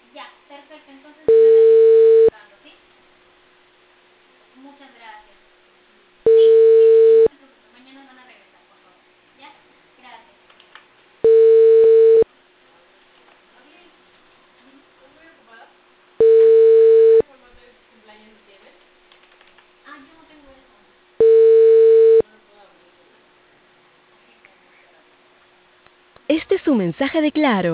Ya, perfecto. Entonces en un ratito estamos entrando, ¿sí? Muchas gracias. Sí, sí, sí, sí, no se preocupe. Mañana van a regresar, por favor. ¿Ya? Gracias. Ah, yo no tengo eso. Este es un mensaje de Claro.